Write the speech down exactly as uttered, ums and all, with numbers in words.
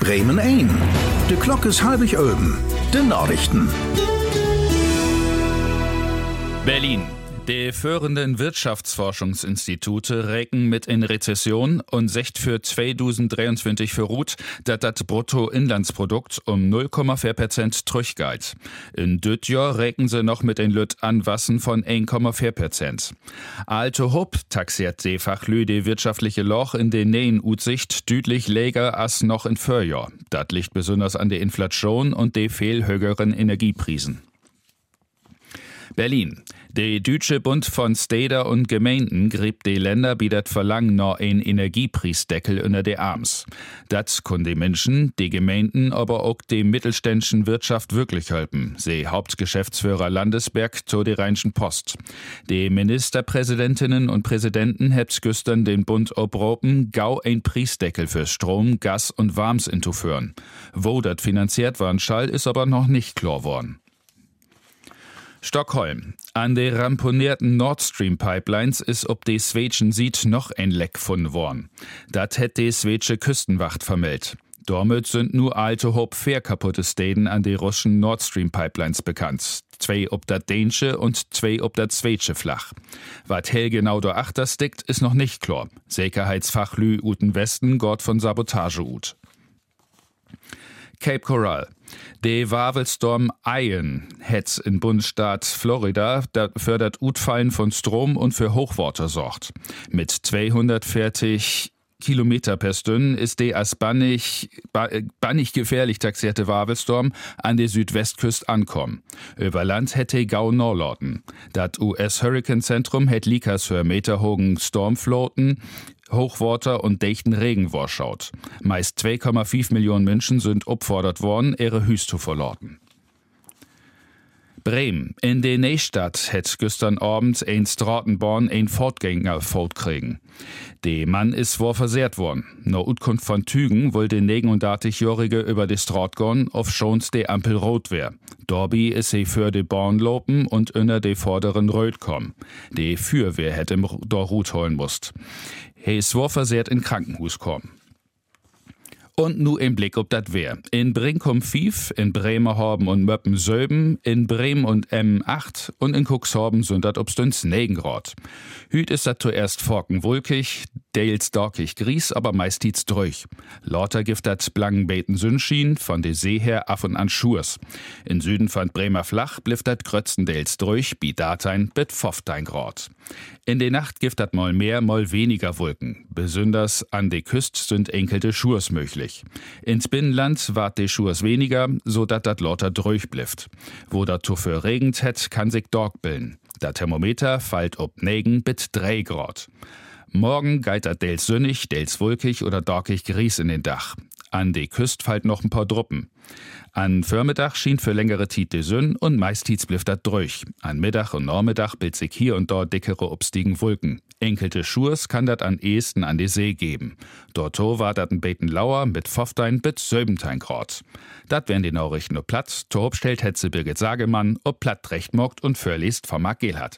Bremen ein. De Glock is halbig öben. De Nachrichten. Berlin. Die führenden Wirtschaftsforschungsinstitute rechnen mit in Rezession und secht für zweitausenddreiundzwanzig für Ruth, dass das Bruttoinlandsprodukt um null Komma vier Prozent zurückgeht. In düt Jahr rechnen sie noch mit in Lüt Anwassen von eins Komma vier Prozent. Alte Hub taxiert die Fachlü die wirtschaftliche Loch in den nähen Utsicht deutlich läger als noch in Vorjahr. Das liegt besonders an der Inflation und den viel höheren Energiepreisen. Berlin. Der Deutsche Bund von Städter und Gemeinden gräbt die Länder wie das Verlangen noch ein Energiepreisdeckel unter die Arms. Das können die Menschen, die Gemeinden, aber auch die mittelständischen Wirtschaft wirklich helfen, sie Hauptgeschäftsführer Landesberg zu der Rheinischen Post. Die Ministerpräsidentinnen und Präsidenten hebt's gestern den Bund obropen, gau ein Preisdeckel für Strom, Gas und Warms inzuführen. Wo das finanziert werden soll, ist aber noch nicht klar worden. Stockholm. An den ramponierten Nord Stream Pipelines ist ob die Schwedischen Sied noch ein Leck gefunden worden. Dat hätt die schwedische Küstenwacht vermeldet. Damit sind nur alte Hob fair kaputte Städen an den russischen Nord Stream Pipelines bekannt. Zwei ob dat dänische und zwei ob dat schwedische Flach. Wat hell genau da achter stickt, ist noch nicht klar. Sicherheitsfachlü uten Westen gort von Sabotage ut. Cape Coral. Der Wawelstorm Ian hat in Bundesstaat Florida für das Utfallen von Strom und für Hochwasser sorgt. Mit zweihundertvierzig Kilometer per Stunde ist der als bannig, bannig gefährlich taxierte Wawelstorm an der Südwestküste ankommen. Über Land hätte Gau Norlorten. Das U S-Hurricane-Zentrum hätt Likas für meterhohen Stormfloten, Hochwasser und dichten Regen vorschaut. Meist zwei Komma fünf Millionen Menschen sind opfordert worden, ihre Hüs zu verlorten. Bremen. In der Nähstadt hätt gestern Abend ein Stratenborn ein Fortgänger kriegen. Der Mann ist wohl versehrt worden. Nach Utkunft von Tügen wollte der neununddreißigjährige über die Straat gehen, auf schons die Ampel rot wär. Dorbi ist sie für die Born lopen und unter die vorderen Röt kommen. Die Fürwehr hätte im Dorut holen musst. He ist wohl versehrt in Krankenhus kommen. Und nu im Blick ob dat wär. In Brinkum fünf, in Bremerhaven und Möppen Söben, in Bremen und Emmen acht und in Cuxhaven sind dat obstüns negen Grad. Hüt ist dat zuerst forken wulkig, deils dorkig gries, aber meist tietz durch. Lauter gift dat Blangenbeten Sünschien, von de See her af und an Schurs. In Süden von Bremer Flach bliff dat Grötzendeels durch, bi datein bit foftein Grad. In de Nacht gift dat mal mehr, mal weniger Wolken. Besonders an de Küst sind enkelte Schurs möglich. Ins Binnenland wart de Schurs weniger, so dat dat lauter durch blifft. Wo dat für regend hätt, kann sich Dork bilden. Dat Thermometer fallt ob negen bit drei Grad. Morgen geit dat deels sünnig, deels wolkig oder dorkig Gries in den Dach. An de Küst fallt noch ein paar Druppen. An Vormittag schien für längere Tiet de Sünn und meist tietz bliff dat durch. An Mittag und Nachmittag bild sich hier und dort dickere obstigen Wolken. Enkelte Schurs kann dat an ehesten an die See geben. Dorto war dat ein Beten lauer mit foftein bit söbentein Grad. Dat wären die Nachrichten ob Platt. Torb stellt Hetze Birgit Sagemann, ob Platt recht mockt und verliest vom Mark Gelhardt.